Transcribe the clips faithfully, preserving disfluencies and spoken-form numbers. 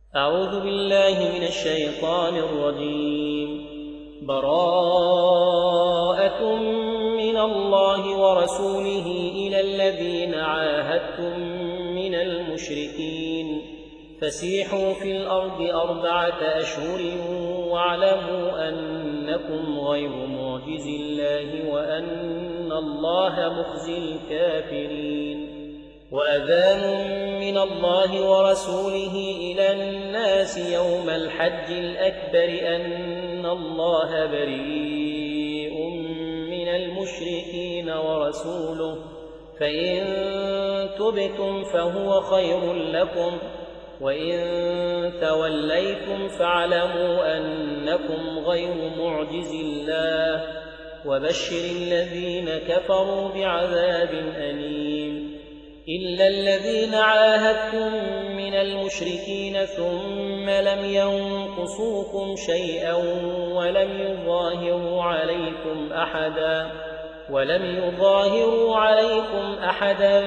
أعوذ بالله من الشيطان الرجيم. براءة من الله ورسوله إلى الذين عاهدتم من المشركين فسيحوا في الأرض أربعة أشهر واعلموا أنكم غير معجز الله وأن الله مخزي الكافرين. وأذان من الله ورسوله إلى الناس يوم الحج الأكبر أن الله بريء من المشركين ورسوله فإن تبتم فهو خير لكم وإن توليتم فاعلموا أنكم غير معجز الله وبشر الذين كفروا بعذاب أليم. إلا الذين عاهدتم من المشركين ثم لم ينقصوكم شيئا ولم يظاهروا عليكم أحدا ولم يظاهروا عليكم أحدا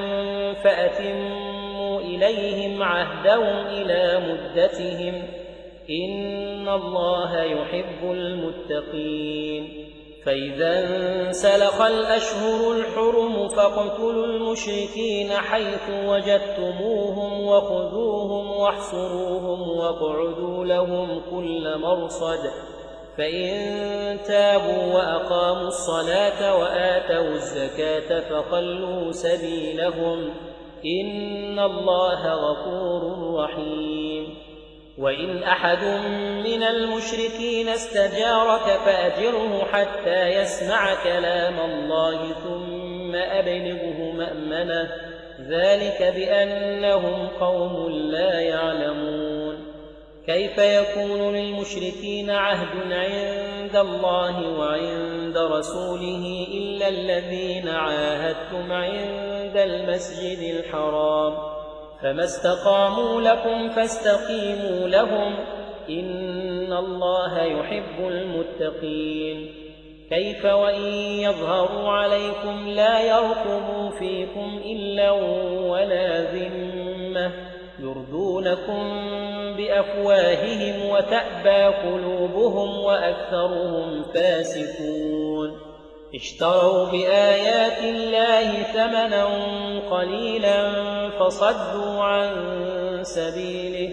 فأتموا إليهم عهدهم إلى مدتهم إن الله يحب المتقين. فإذا انسلخ الأشهر الحرم فاقتلوا المشركين حيث وجدتموهم وخذوهم واحصروهم واقعدوا لهم كل مرصد فإن تابوا وأقاموا الصلاة وآتوا الزكاة فخلوا سبيلهم إن الله غفور رحيم. وإن أحد من المشركين استجارك فأجره حتى يسمع كلام الله ثم أبلغه مأمنه ذلك بأنهم قوم لا يعلمون. كيف يكون للمشركين عهد عند الله وعند رسوله إلا الذين عاهدتم عند المسجد الحرام فما استقاموا لكم فاستقيموا لهم إن الله يحب المتقين. كيف وإن يظهروا عليكم لا يرقبوا فيكم إلا ولا ذمة يرضونكم بأفواههم وتأبى قلوبهم وأكثرهم فاسقون. اشتروا بآيات الله ثمنا قليلا فصدوا عن سبيله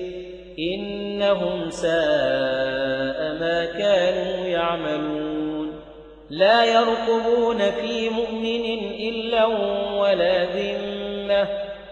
إنهم ساء ما كانوا يعملون. لا يرقبون في مؤمن إلا ولا ذمة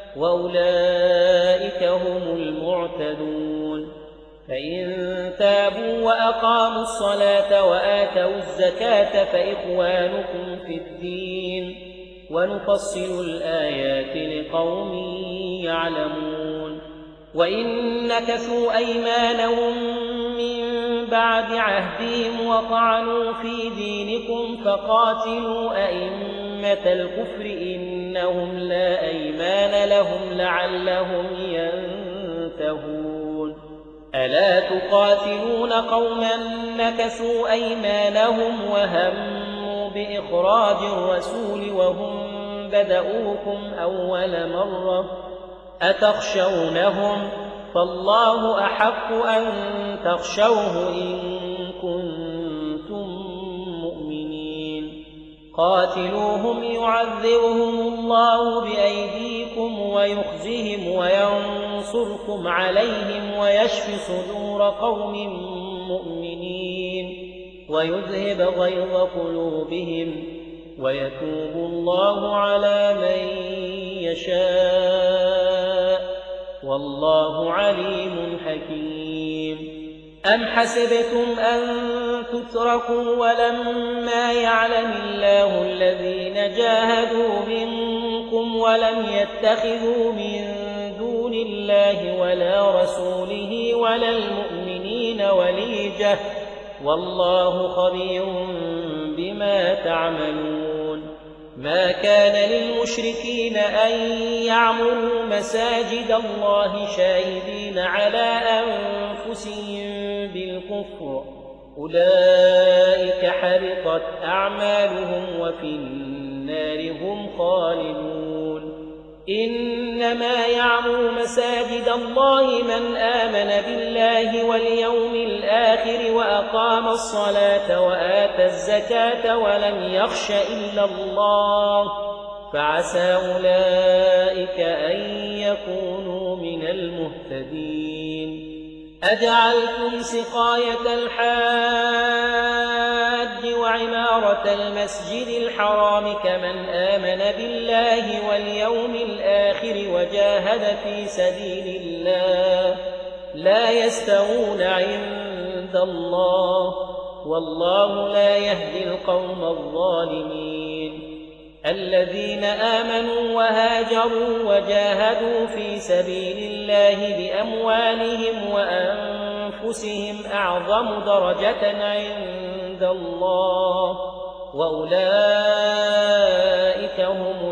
وأولئك هم المعتدون. فإن تابوا وأقاموا الصلاة وآتوا الزكاة فإخوانكم في الدين ونفصل الآيات لقوم يعلمون. وإن نكثوا أيمانهم من بعد عهدهم وطعنوا في دينكم فقاتلوا أئمة الكفر إنهم لا أيمان لهم لعلهم ينتهون. ألا تقاتلون قوما نكثوا أيمانهم وهموا بإخراج الرسول وهم بدؤوكم أول مرة أتخشونهم فالله أحق أن تخشوه إن كنتم مؤمنين. قاتلوهم يعذبهم الله بأيديكم ويخزهم وينصركم عليهم ويشف صدور قوم مؤمنين ويذهب غيظ قلوبهم ويتوب الله على من يشاء والله عليم حكيم. أم حسبتم أن تتركوا ولما يعلم الله الذين جاهدوا منكم ولم يتخذوا من دون الله ولا رسوله ولا المؤمنين وليجة والله خبير بما تعملون. ما كان للمشركين أن يعمروا مساجد الله شاهدين على أنفسهم بالكفر أولئك حبطت أعمالهم وفي النار هم خالدون. إنما يعمر مساجد الله من آمن بالله واليوم الآخر وأقام الصلاة وآتى الزكاة ولم يخش إلا الله فعسى أولئك أن يكونوا من المهتدين. أجعلتم سقاية الحاج وعمارة المسجد الحرام كمن آمن بالله واليوم الآخر وجاهد في سبيل الله لا يستوون عند الله والله لا يهدي القوم الظالمين. الذين آمنوا وهاجروا وجاهدوا في سبيل الله بأموالهم وأنفسهم أعظم درجة عند الله وأولئك هم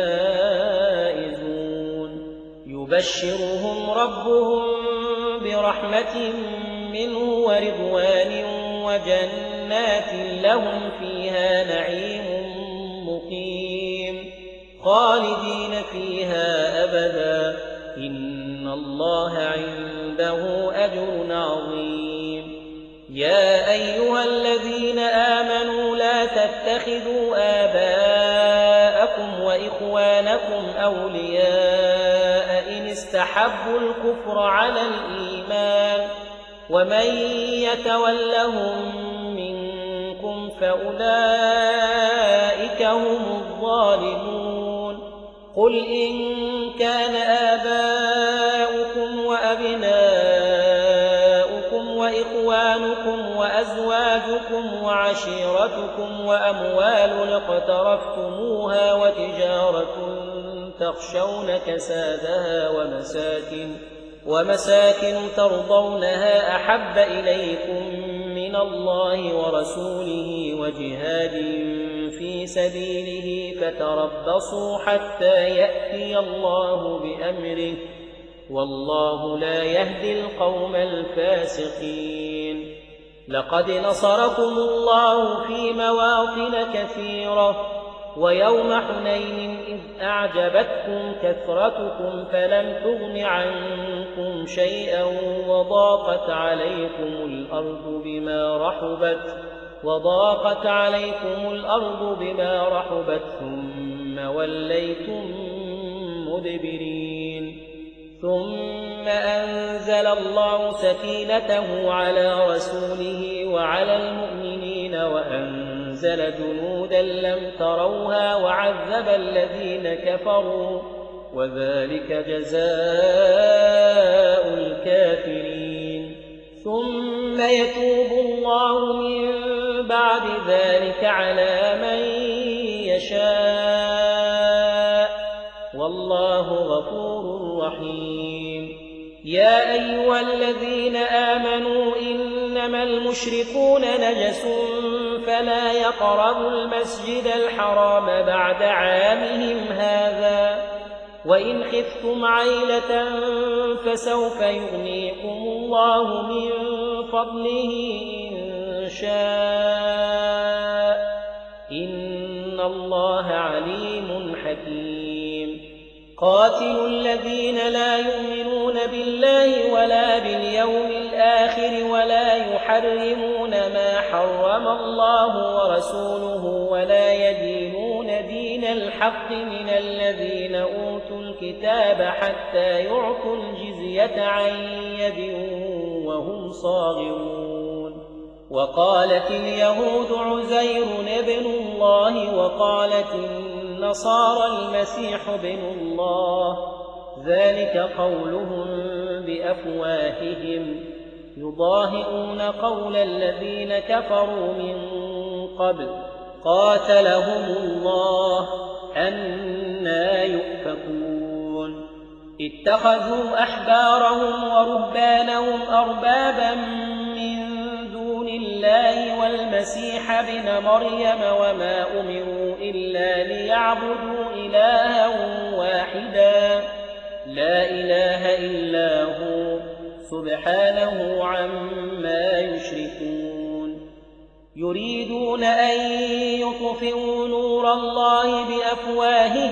الفائزون. يبشرهم ربهم برحمة منه ورضوان وجنات لهم فيها نعيم مقيم خالدين فيها أبدا إن الله عنده أجر عظيم. يا أيها الذين آمنوا لا تتخذوا آباءكم وإخوانكم أولياء إن استحبوا الكفر على الإيمان ومن يتولهم منكم فأولئك هم الظالمون. قل إن كان آباؤكم وأبناؤكم وإخوانكم وأزواجكم وعشيرتكم وأموال اقترفتموها وتجارة تخشون كسادها ومساكن ومساكن ترضونها أحب إليكم من الله ورسوله وجهاد في سبيله فتربصوا حتى يأتي الله بأمره والله لا يهدي القوم الفاسقين. لقد نصركم الله في مواطن كثيرة ويوم حنين إذ أعجبتكم كثرتكم فلم تغن عنكم شيئا وضاقت عليكم الأرض بما رحبت وضاقت عليكم الأرض بما رحبت ثم وليتم مدبرين. ثم أنزل الله سكينته على رسوله وعلى المؤمنين وأنزل جنودا لم تروها وعذب الذين كفروا وذلك جزاء الكافرين. ثم يتوب الله من بعد ذلك على من يشاء والله غفور رحيم. يا أيها الذين آمنوا إنما المشركون نجس فلا يقربوا المسجد الحرام بعد عامهم هذا وإن خفتم عيلة فسوف يغنيكم الله من فضله إن شاء إن الله عليم حكيم. قاتلوا الذين لا يؤمنون بالله ولا باليوم الآخر ولا يحرمون ما حرم الله ورسوله ولا يدينون دين الحق من الذين أوتوا الكتاب حتى يعطوا الجزية عن يد وهم صاغرون. وقالت اليهود عزير ابن الله وقالت النصارى المسيح ابن الله ذلك قولهم بأفواههم يضاهئون قول الذين كفروا من قبل قاتلهم الله أنى يؤفكون. اتخذوا أحبارهم ورهبانهم أربابا من دون الله والمسيح ابن مريم وما أمروا إلا ليعبدوا إلها واحدا لا إله إلا هو سبحانه عما يشركون. يريدون أن يطفئوا نور الله بأفواههم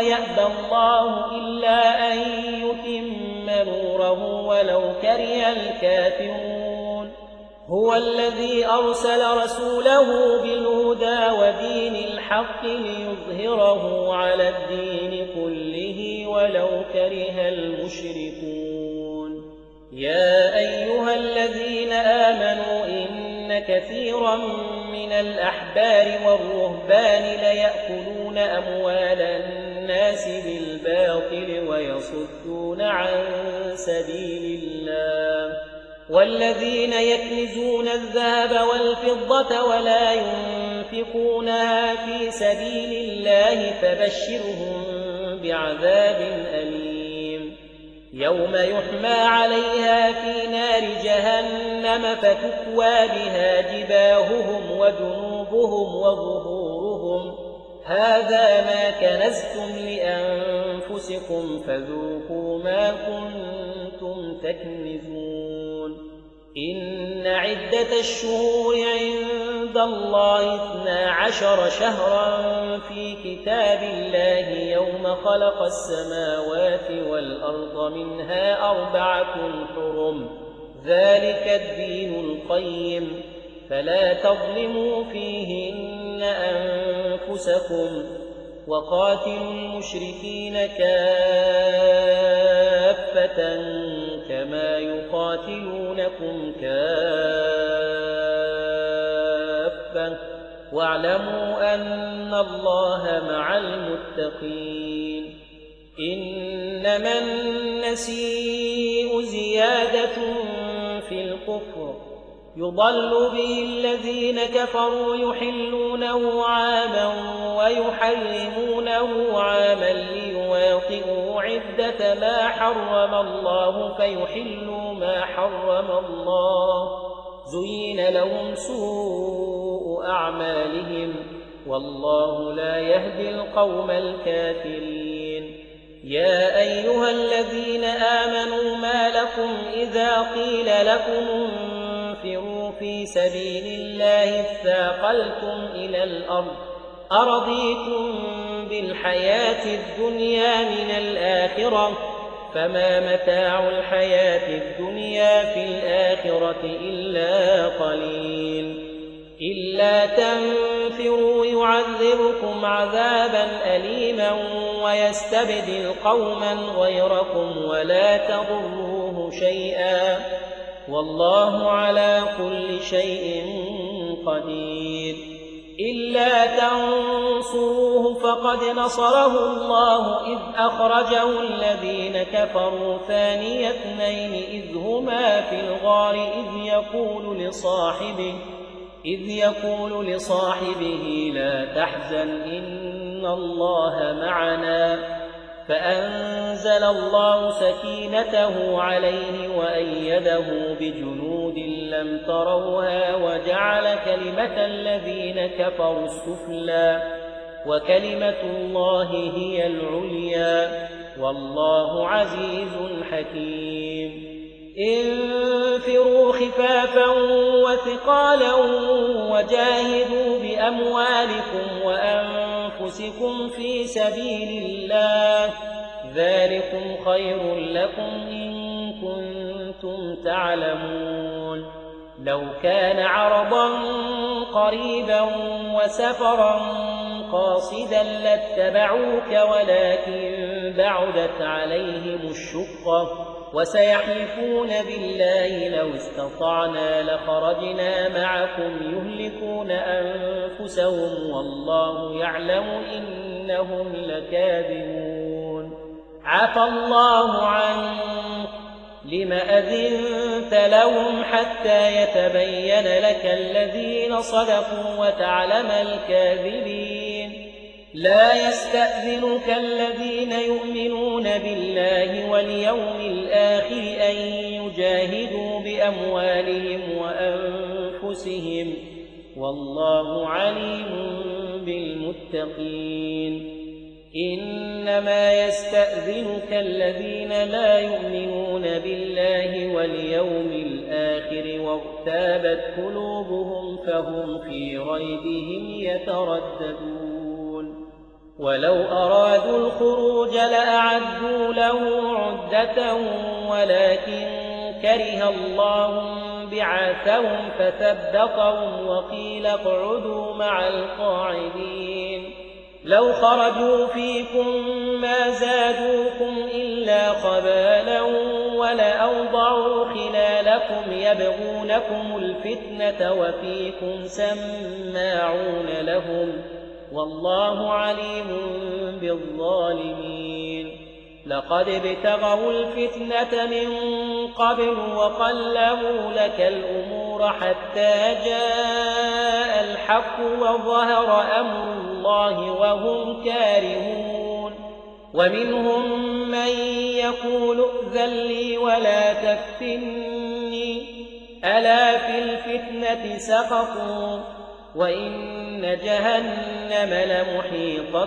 ويأبى الله إلا أن يتم نوره ولو كره الكافرون هو الذي أرسل رسوله بالهدى ودين الحق ليظهره على الدين كله ولو كره المشركون يا أيها الذين آمنوا إن كثيرا من الأحبار والرهبان ليأكلون أموال الناس بالباطل ويصدون عن سبيل الله والذين يكنزون الذهب والفضة ولا ينفقونها في سبيل الله فبشرهم بعذاب أليم يوم يحمى عليها في نار جهنم فتكوى بها جباههم وجنوبهم وظهورهم هذا ما كنزتم لأنفسكم فذوقوا ما كنتم تكنزون إن عدة الشهور عند الله اثنا عشر شهرا في كتاب الله يوم خلق السماوات والأرض منها أربعة حرم ذلك الدين القيم فلا تظلموا فيهن أنفسكم وقاتلوا المشركين كافة كما يقاتلونكم كافة واعلموا أن الله مع المتقين إنما النسيء زيادة في الكفر يضل به الذين كفروا يحلونه عاما ويحرمونه عاما ليواطئوا عدة ما حرم الله فيحلوا ما حرم الله زين لهم سوء أعمالهم والله لا يهدي القوم الكافرين يا أيها الذين آمنوا ما لكم إذا قيل لكم انفروا في سبيل الله اثاقلتم إلى الأرض أرضيتم بالحياة الدنيا من الآخرة فما متاع الحياة الدنيا في الآخرة إلا قليل إلا تنفروا يعذبكم عذابا أليما ويستبدل قوما غيركم ولا تضروه شيئا والله على كل شيء قدير إلا تنصروه فقد نصره الله إذ أخرجه الذين كفروا ثاني اثنين إذ هما في الغار إذ يقول لصاحبه إذ يقول لصاحبه لا تحزن إن الله معنا فأنزل الله سكينته عليه وأيده بجنود لم تروها وجعل كلمة الذين كفروا السفلى وكلمة الله هي العليا والله عزيز حكيم انفروا خفافا وثقالا وجاهدوا بأموالكم وأنفسكم في سبيل الله ذلكم خير لكم إن كنتم تعلمون لو كان عرضا قريبا وسفرا قاصدا لاتبعوك ولكن بعدت عليهم الشقة وسيحلفون بالله لو استطعنا لخرجنا معكم يهلكون أنفسهم والله يعلم إنهم لكاذبون عفى الله عنك لم أذنت لهم حتى يتبين لك الذين صدقوا وتعلم الكاذبين لا يستأذنك الذين يؤمنون بالله واليوم الآخر أن يجاهدوا بأموالهم وأنفسهم والله عليم بالمتقين إنما يستأذنك الذين لا يؤمنون بالله واليوم الآخر وارتابت قلوبهم فهم في ريبهم يترددون ولو أرادوا الخروج لأعدوا له عدة ولكن كره الله بعثهم فثبطهم وقيل اقعدوا مع القاعدين لو خرجوا فيكم ما زادوكم إلا خبالا ولأوضعوا خلالكم يبغونكم الفتنة وفيكم سماعون لهم والله عليم بالظالمين لقد ابتغوا الفتنة من قبل وقلبوا لك الأمور حتى جاء الحق وظهر أمر الله وهم كارهون ومنهم من يقول ائذن لي ولا تفتني ألا في الفتنة سقطوا وإن جهنم لمحيطة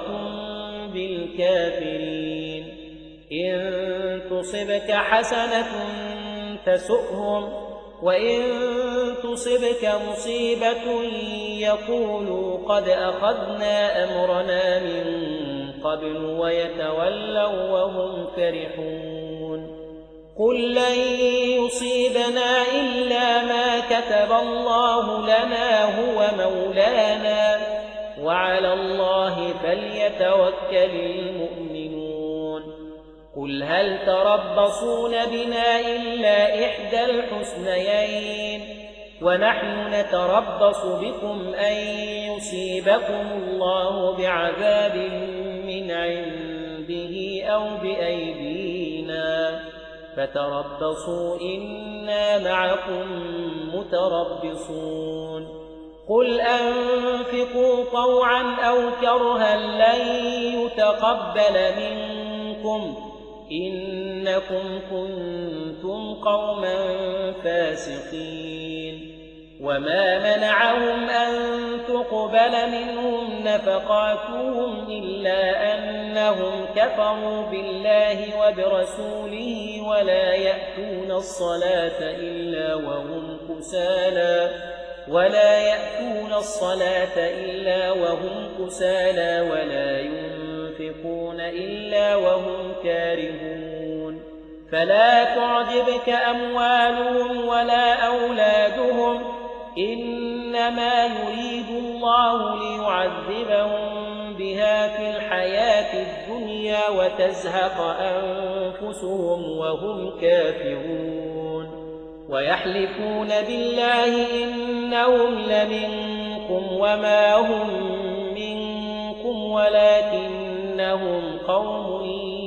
بالكافرين إن تصبك حسنة تسؤهم وإن تصبك مصيبة يقولوا قد أخذنا أمرنا من قبل ويتولوا وهم فرحون قل لن يصيبنا إلا ما كتب الله لنا هو مولانا وعلى الله فليتوكل المؤمنون قل هل تربصون بنا إلا إحدى الحسنيين ونحن نتربص بكم أن يصيبكم الله بعذاب من عنده أو بأيدينا فتربصوا إنا معكم متربصون قل أنفقوا طوعا أو كرها لن يتقبل منكم إنكم كنتم قوما فاسقين وما منعهم أن تقبل منهم نفقاتهم إلا أنهم كفروا بالله وبرسوله ولا يأتون الصلاة إلا وهم كسالى ولا يأتون الصلاة إلا وهم كسالى ولا ينفقون إلا وهم كارهون فلا تعجبك أموالهم ولا أولادهم إنما يريد الله ليعذبهم بها في الحياة الدنيا وتزهق أنفسهم وهم كافرون ويحلفون بالله إنهم لمنكم وما هم منكم ولكنهم قوم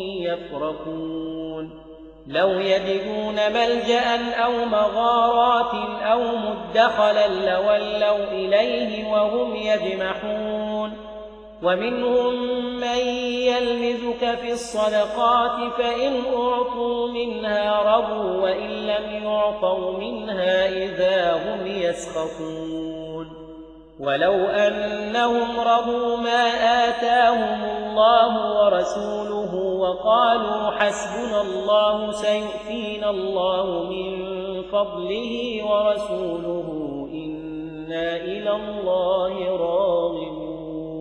يفرقون لو يجدون ملجأ أو مغارات أو مدخلا لولوا إليه وهم يجمحون ومنهم من يلمزك في الصدقات فإن أعطوا منها رضوا وإن لم يعطوا منها إذا هم يسخطون ولو أنهم رضوا ما آتاهم الله ورسوله وقالوا حسبنا الله سيؤتينا الله من فضله ورسوله إنا إلى الله راغبون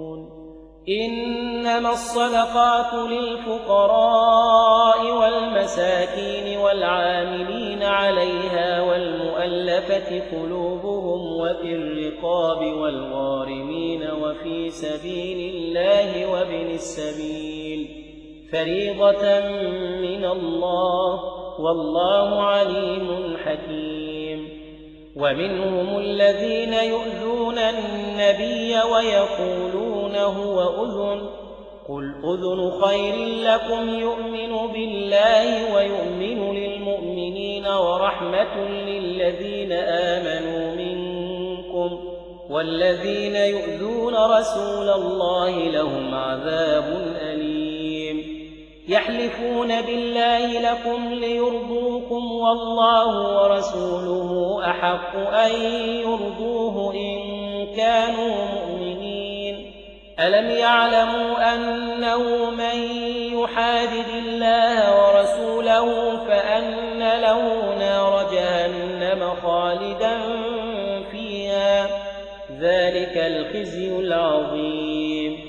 إنما الصدقات للفقراء والمساكين والعاملين عليها والمؤلفة قلوبهم وفي الرقاب والغارمين وفي سبيل الله وابن السبيل فريضة من الله والله عليم حكيم ومنهم الذين يؤذون النبي ويقولون هو أذن قل أذن خير لكم يؤمن بالله ويؤمن للمؤمنين ورحمة للذين آمنوا منكم والذين يؤذون رسول الله لهم عذاب أليم يحلفون بالله لكم ليرضوكم والله ورسوله أحق أن يرضوه إن كانوا مؤمنين ألم يعلموا أنه من يحادد الله ورسوله فأن له نار جهنم خالدا فيها ذلك الخزي العظيم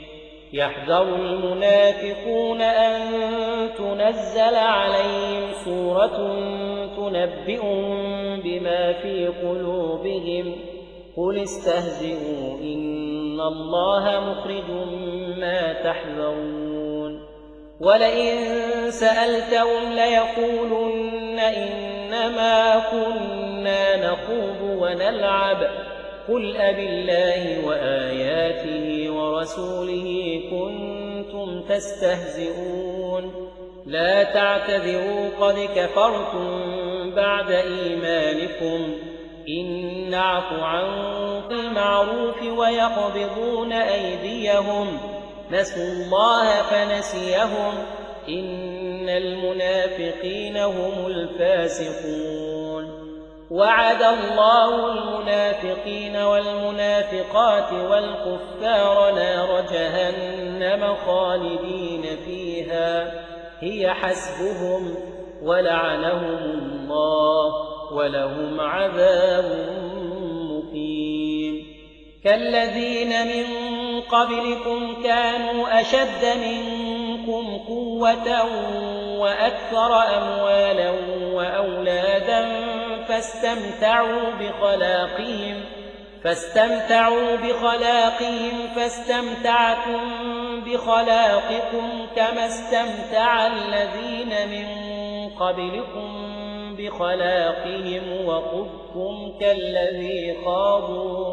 يحذر المنافقون أن تنزل عليهم سورة تنبئهم بما في قلوبهم قل استهزئوا إن الله مخرج ما تحذرون ولئن سألتهم ليقولن إنما كنا نخوض ونلعب قل أبالله وآياته ورسوله كنتم تستهزئون لا تعتذروا قد كفرتم بعد إيمانكم إن نعف عن المعروف ويقبضون أيديهم نسوا الله فنسيهم إن المنافقين هم الفاسقون وعد الله المنافقين والمنافقات والكفار نار جهنم خالدين فيها هي حسبهم ولعنهم الله ولهم عذاب مقيم كالذين من قبلكم كانوا أشد منكم قوة وأكثر أموالا وأولادا فاستمتعوا بخلاقهم فاستمتعوا بخلاقهم فاستمتعتم بخلاقكم كما استمتع الذين من قبلكم بخلاقهم وخضتم كالذي خاضوا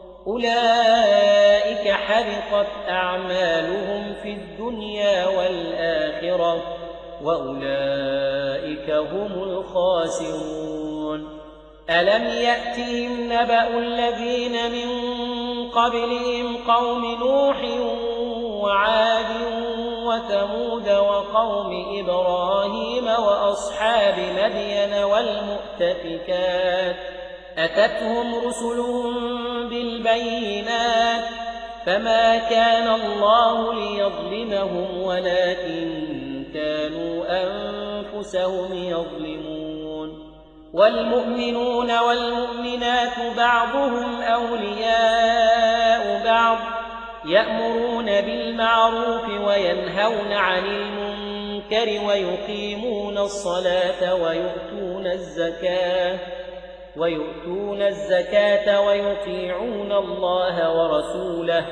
أولئك حبطت أعمالهم في الدنيا والآخرة وأولئك هم الخاسرون ألم يأتهم نبأ الذين من قبلهم قوم نوح وعاد وثمود وقوم إبراهيم وأصحاب مدين والمؤتفكات أتتهم رسلهم بالبينات فما كان الله ليظلمهم ولكن كانوا أنفسهم يظلمون والمؤمنون والمؤمنات بعضهم أولياء بعض يأمرون بالمعروف وينهون عن المنكر ويقيمون الصلاة ويؤتون الزكاة ويؤتون الزكاة ويطيعون الله ورسوله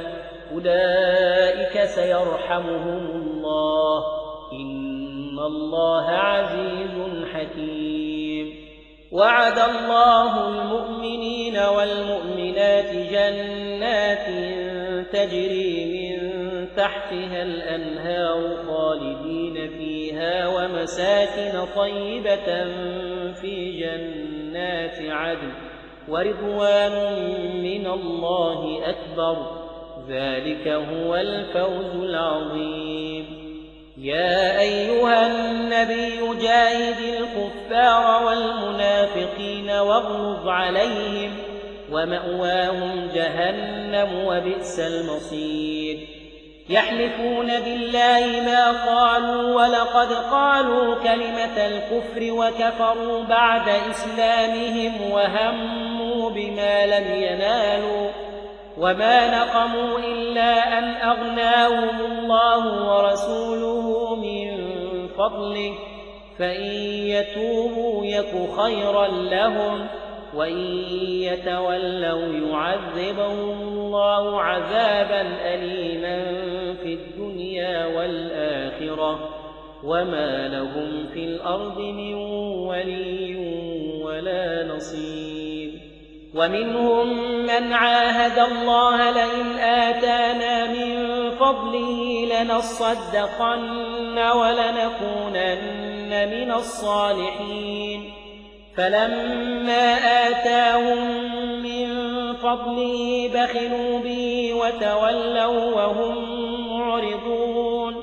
أولئك سيرحمهم الله إن الله عزيز حكيم وعد الله المؤمنين والمؤمنات جنات تجري من تحتها الأنهار خالدين فيها ومساكن طيبة في جنات عدن ورضوان من الله أكبر ذلك هو الفوز العظيم يا أيها النبي جاهد الكفار والمنافقين واغلظ عليهم ومأواهم جهنم وبئس المصير يحلفون بالله ما قالوا ولقد قالوا كلمة الكفر وكفروا بعد إسلامهم وهموا بما لم ينالوا وما نقموا إلا أن أغناهم الله ورسوله من فضله فإن يتوبوا يك خيرا لهم وإن يتولوا يعذبهم الله عذابا أليما في الدنيا والآخرة وما لهم في الأرض من ولي ولا نصير ومنهم من عاهد الله لئن آتانا من فضله لنصدقن ولنكونن من الصالحين فلما آتاهم من فضله بخلوا به وتولوا وهم معرضون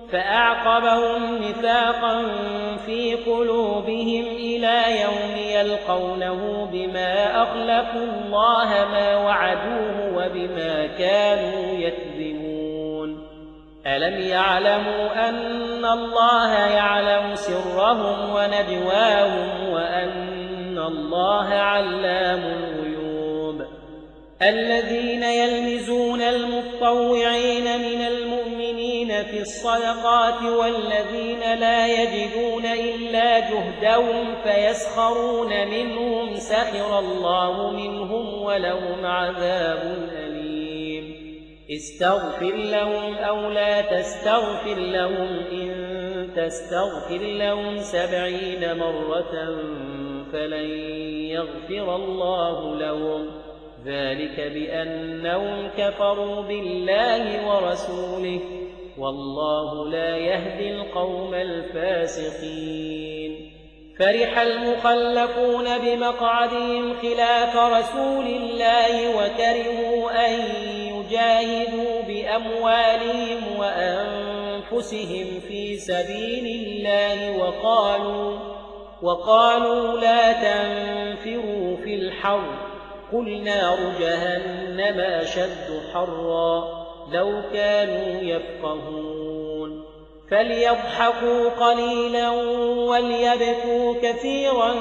فأعقبهم نفاقا في قلوبهم إلى يوم يلقونه بما أخلفوا الله ما وعدوه وبما كانوا يكذبون ألم يعلموا أن الله يعلم سرهم ونجواهم وأن الله علام الغيوب الذين يلمزون المطوعين من المؤمنين في الصدقات والذين لا يجدون إلا جهدهم فيسخرون منهم سخر الله منهم ولهم عذاب أليم استغفر لهم أو لا تستغفر لهم إن تستغفر لهم سبعين مرة فلن يغفر الله لهم ذلك بأنهم كفروا بالله ورسوله والله لا يهدي القوم الفاسقين فرح المخلفون بمقعدهم خلاف رسول الله وكرهوا أن يجاهدوا بأموالهم وأنفسهم في سبيل الله وقالوا, وقالوا لا تنفروا في الحر قل نار جهنم أشد حرا لو كانوا يفقهون فليضحكوا قليلا وليبكوا كثيرا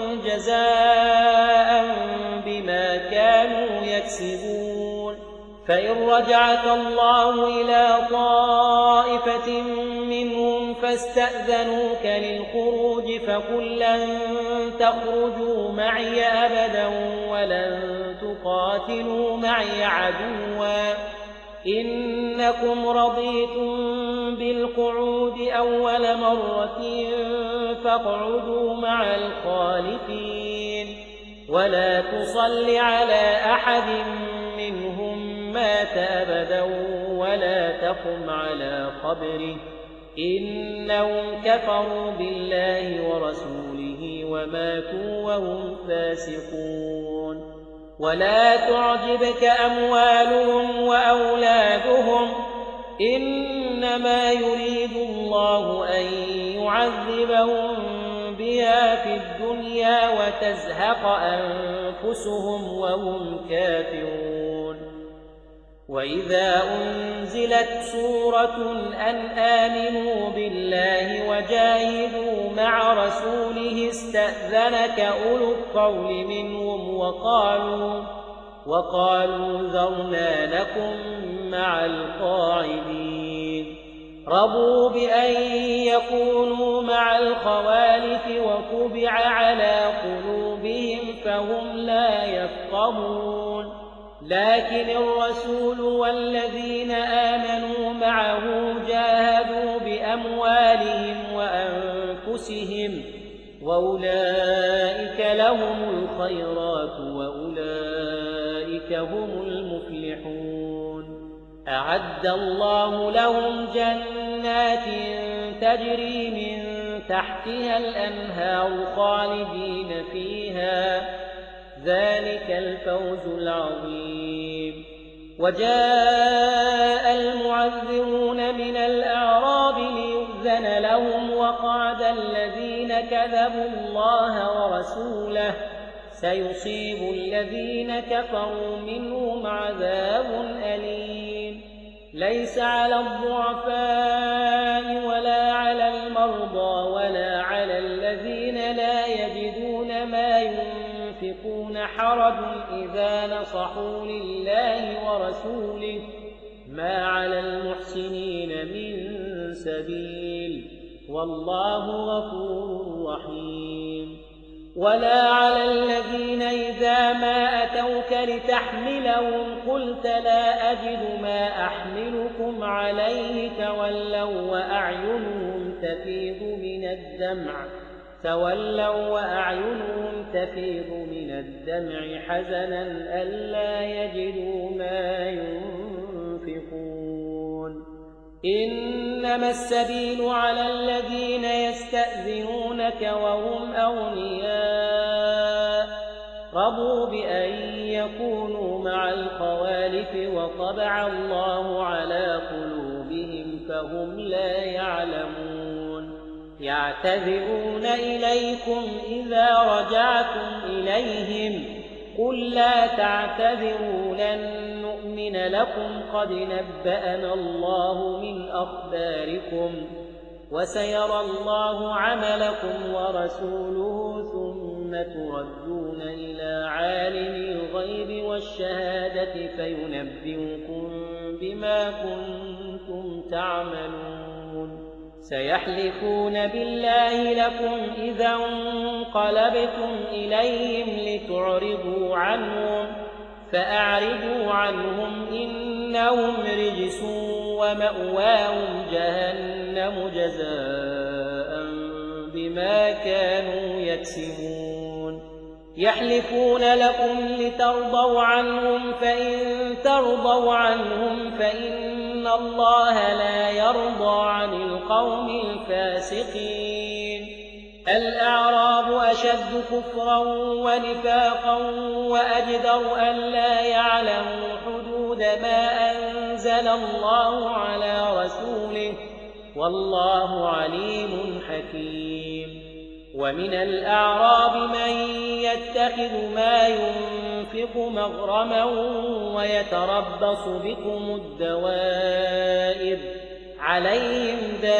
جزاء بما كانوا يكسبون فإن رجعك الله إلى طائفة منهم فاستأذنوك للخروج فقل لن تخرجوا معي أبدا ولن تقاتلوا معي عدوا إنكم رضيتم بالقعود أول مرة فاقعدوا مع الخالفين ولا تصل على أحد منهم مات أبدا ولا تقم على قبره إنهم كفروا بالله ورسوله وماتوا وهم فاسقون ولا تعجبك أموالهم وأولادهم إنما يريد الله أن يعذبهم بها في الدنيا وتزهق أنفسهم وهم كافرون وإذا أنزلت سورة أن آمنوا بالله وجاهدوا مع رسوله استأذنك أولو الطول منهم وقالوا, وقالوا ذرنا لكم مع القاعدين رضوا بأن يكونوا مع الخوالف وطبع على قلوبهم فهم لا يفقهون لكن الرسول والذين آمنوا معه جاهدوا بأموالهم وأنفسهم وأولئك لهم الخيرات وأولئك هم المفلحون أعد الله لهم جنات تجري من تحتها الأنهار خالدين فيها ذلك الفوز العظيم وجاء المعذرون من الأعراب ليؤذن لهم وقعد الذين كذبوا الله ورسوله سيصيب الذين كفروا منهم عذاب أليم ليس على الضعفاء ولا على المرضى ولا على الذين لا يجدون ما ينفقون حرج إذا نصحوا لله ورسوله ما على المحسنين من سبيل والله غفور رحيم ولا على الذين إذا ما أتوك لتحملهم قلت لا أجد ما أحملكم عليه تولوا وأعينهم تفيض من الدمع تولوا وأعينهم تفيض من الدمع حزنا ألا يجدوا ما ينفقون إنما السبيل على الذين يستأذنونك وهم أغنياء رضوا بأن يكونوا مع الخوالف وطبع الله على قلوبهم فهم لا يعلمون يعتذرون إليكم إذا رجعتم إليهم قل لا تعتذروا لن نؤمن لكم قد نبأنا الله من أخباركم وسيرى الله عملكم ورسوله ثم تردون إلى عالم الغيب والشهادة فينبئكم بما كنتم تعملون سيحلفون بالله لكم إذا انقلبتم إليهم لتعرضوا عنهم فأعرضوا عنهم إنهم رجس ومأواهم جهنم جزاء بما كانوا يكسبون يحلفون لكم لترضوا عنهم فإن ترضوا عنهم فإن الله لا يرضى عن القوم الفاسقين الأعراب أشد كفرا ونفاقا وأجدر ألا يعلموا حدود ما أنزل الله على رسوله والله عليم حكيم ومن الأعراب من يتخذ ما ينفق مغرما ويتربص بكم الدوائر عليهم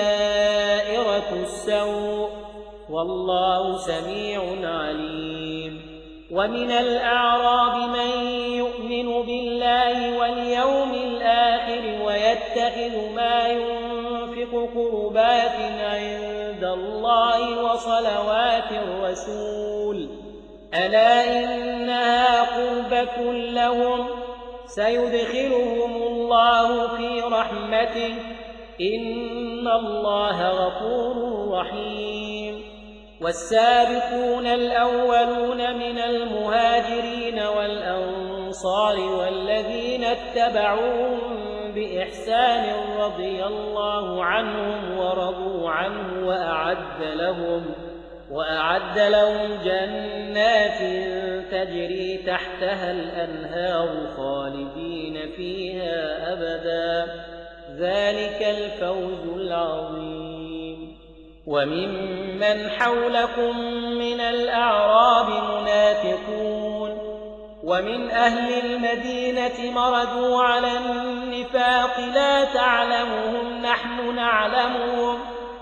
دائرة السوء والله سميع عليم ومن الأعراب من يؤمن بالله واليوم الآخر ويتخذ ما ينفق قربات عند الله وصلوات الرسول ألا إنها قربة لهم سيدخلهم الله في رحمته إن الله غفور رحيم والسابقون الأولون من المهاجرين والأنصار والذين اتبعوهم بإحسان رضي الله عنهم ورضوا عنه وأعد لهم وأعد لهم جنات تجري تحتها الأنهار خالدين فيها أبدا ذلك الفوز العظيم وممن حولكم من الأعراب منافقون ومن أهل المدينة مردوا على النفاق لا تعلمهم نحن نعلمهم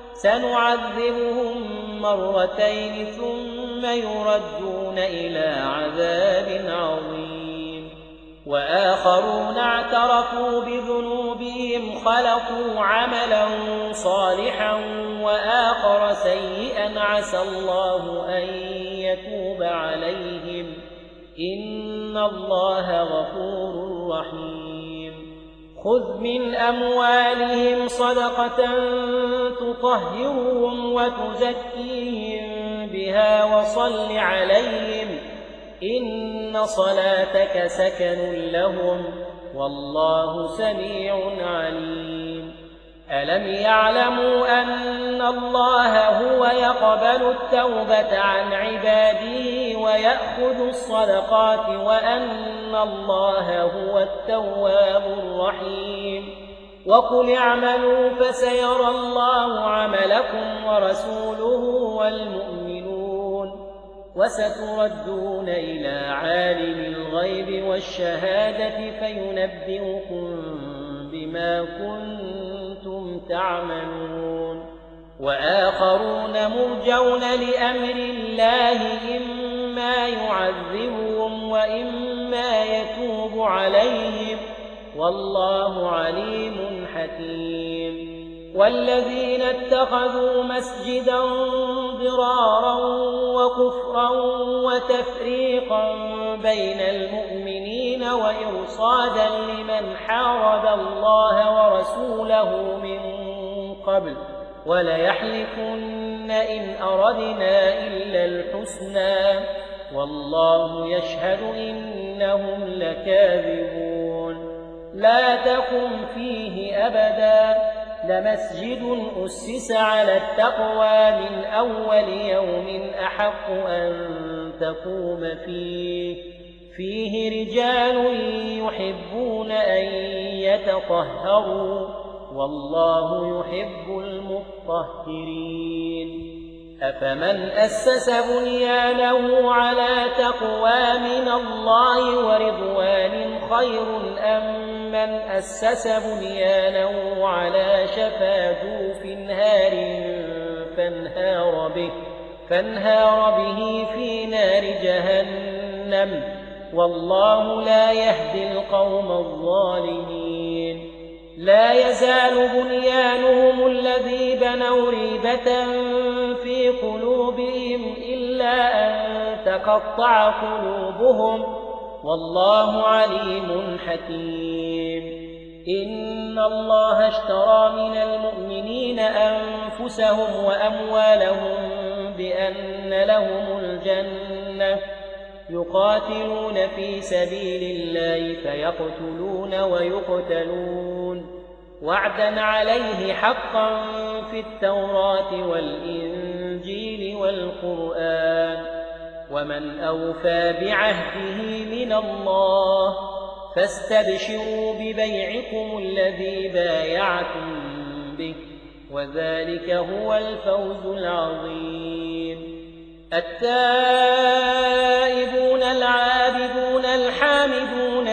سنعذبهم مرتين ثم يردون إلى عذاب عظيم وآخرون اعترفوا بذنوبهم خلقوا عملا صالحا وآخر سيئا عسى الله أن يتوب عليهم إن الله غفور رحيم خذ من أموالهم صدقة تطهرهم وتزكيهم بها وصل عليهم إن صلاتك سكن لهم والله سميع عليم ألم يعلموا أن الله هو يقبل التوبة عن عباده ويأخذ الصدقات وأن الله هو التواب الرحيم وقل اعملوا فسيرى الله عملكم ورسوله والمؤمنون وستردون إلى عالم الغيب والشهادة فينبئكم بما كنتم تعملون وآخرون مرجون لأمر الله إما يعذبهم وإما يتوب عليهم والله عليم حكيم والذين اتخذوا مسجدا ضرارا وكفرا وتفريقا بين المؤمنين وإرصادا لمن حارب الله ورسوله من قبل وليحلفن إن أردنا إلا الحسنى والله يشهد إنهم لكاذبون لا تقم فيه أبدا لمسجد أسس على التقوى من أول يوم أحق أن تقوم فيه فيه رجال يحبون أن يتطهروا والله يحب المطهرين أفمن أسس بنيانه على تقوى من الله ورضوان خير أم من أسس بنيانه على شفا جوف نهار فانهار به, فانهار به في نار جهنم والله لا يهدي القوم الظالمين لا يزال بنيانهم الذي بنوا ريبة في قلوبهم إلا أن تقطع قلوبهم والله عليم حكيم إن الله اشترى من المؤمنين أنفسهم وأموالهم بأن لهم الجنة يقاتلون في سبيل الله فيقتلون ويقتلون وعدا عليه حقا في التوراة والإنجيل والقرآن ومن أوفى بعهده من الله فاستبشروا ببيعكم الذي بايعتم به وذلك هو الفوز العظيم. التائبون العابدون الحامدون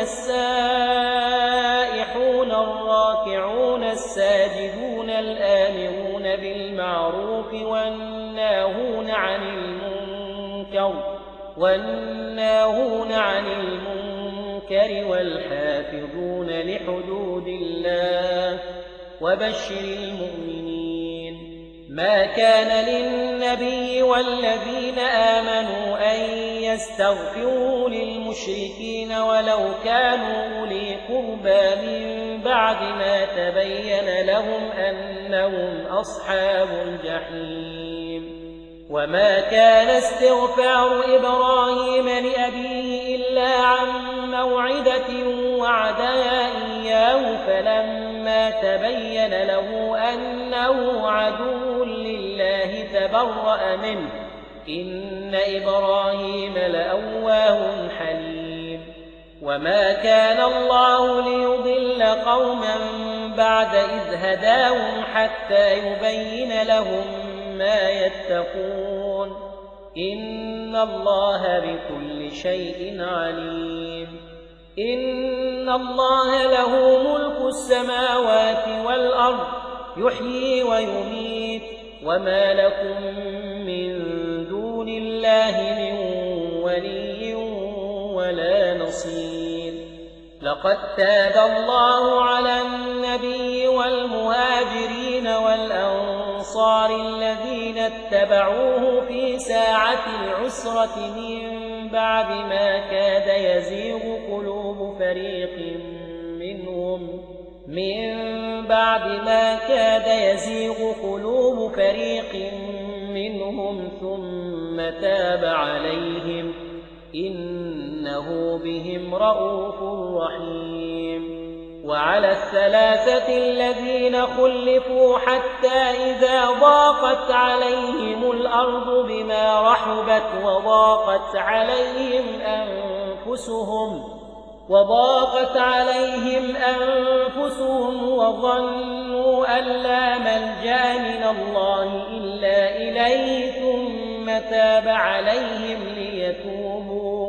السائحون الراكعون الساجدون الآمرون بالمعروف والناهون عن المنكر والناهون عن المنكر والحافظون لحدود الله وبشر المؤمنين. ما كان للنبي والذين آمنوا أن يستغفروا للمشركين ولو كانوا أولي قربى من بعد ما تبين لهم أنهم أصحاب الجحيم. وما كان استغفار إبراهيم لأبيه إلا عن موعدة وعدها إياه فلما تبين له أنه عدو لله تبرأ منه إن إبراهيم لأواه حليم. وما كان الله ليضل قوما بعد إذ هداهم حتى يبين لهم ما يتقون إن الله بكل شيء عليم. إن الله له ملك السماوات والأرض يحيي ويميت وما لكم من دون الله من ولي ولا نصير. لقد تاب الله على النبي والمهاجرين والأنصار الذين اتبعوه في ساعة العسرة من بعد ما كاد يزيغ قلوب فريق منهم من بعد ما كاد يزيغ قلوب فريق منهم ثم تاب عليهم إنه بهم رءوف رحيم. وعلى الثلاثة الذين خلفوا حتى إذا ضاقت عليهم الأرض بما رحبت وضاقت عليهم أنفسهم وضاقت عليهم أنفسهم وظنوا أن لا ملجأ من الله إلا إليه ثم تاب عليهم ليتوبوا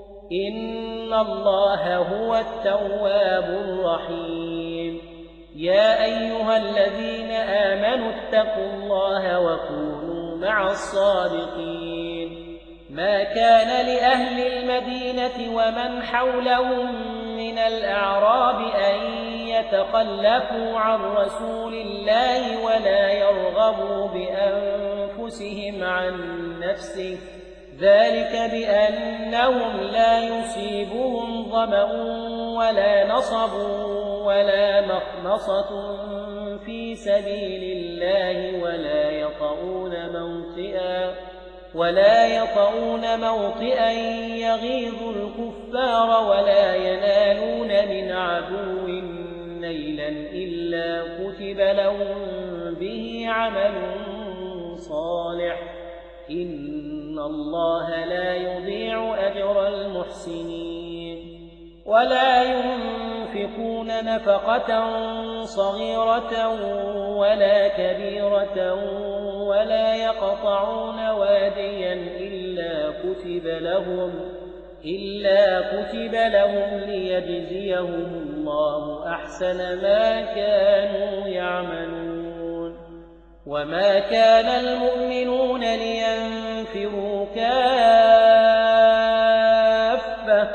إن الله هو التواب الرحيم. يا أيها الذين آمنوا اتقوا الله وكونوا مع الصادقين. ما كان لأهل المدينة ومن حولهم من الأعراب أن يتخلفوا عن رسول الله ولا يرغبوا بأنفسهم عن نفسه ذلك بأنهم لا يصيبهم ظمأ ولا نصب ولا مخمصة في سبيل الله ولا يطؤون موطئا ولا يطؤون موطئا يغيظ الكفار ولا ينالون من عدو نيلا إلا كتب لهم به عمل صالح إن الله لا يضيع أجر المحسنين. ولا ينفقون نفقة صغيرة ولا كبيرة ولا يقطعون واديا إلا كتب لهم إلا كتب لهم ليجزيهم الله أحسن ما كانوا يعملون. وما كان المؤمنون لينفروا كافة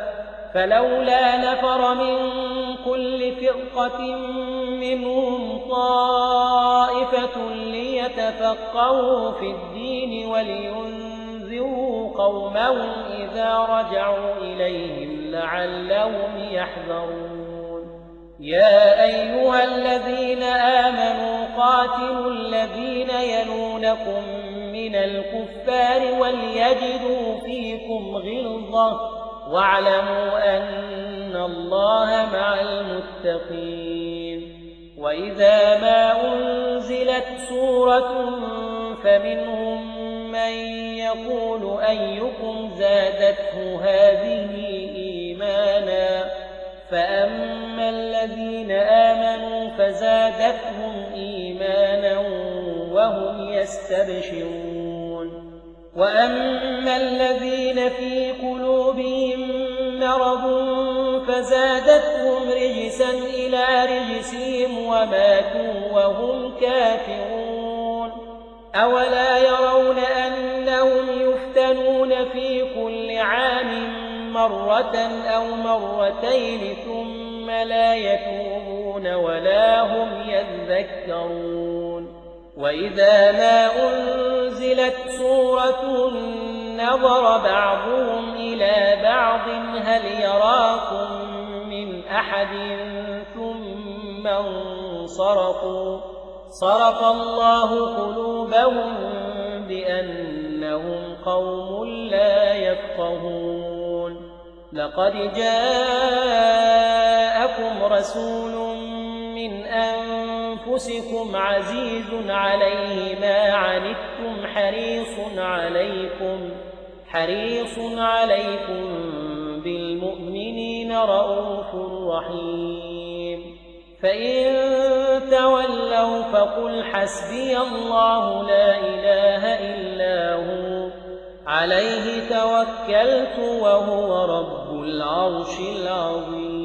فلولا نفر من كل فرقة منهم طائفة ليتفقهوا في الدين ولينذروا قومهم إذا رجعوا إليهم لعلهم يحذرون يا أيها الذين آمنوا قاتلوا الذين يلونكم من الكفار وليجدوا فيكم غلظة واعلموا أن الله مع المتقين وإذا ما أنزلت سورة فمنهم من يقول أيكم زادته هذه إيمانا فأما الذين آمنوا فزادتهم إيمانا وهم يستبشرون وأما الذين في قلوبهم مرض فزادتهم رجسا إلى رجسهم وماتوا وهم كافرون أولا يرون أنهم يفتنون في كل عام مرة أو مرتين ثم لا يتوبون ولا هم يذكرون وإذا ما أنزلت سورة نظر بعضهم إلى بعض هل يراكم من أحد ثم انصرفوا صرف الله قلوبهم بأنهم قوم لا يفقهون لقد جاءكم رسول من أنفسكم عزيز عليه ما عنتم حريص عليكم حريص عليكم بالمؤمنين رؤوف رحيم فإن تولوا فقل حسبي الله لا إله إلا هو عليه توكلت وهو رب العرش العظيم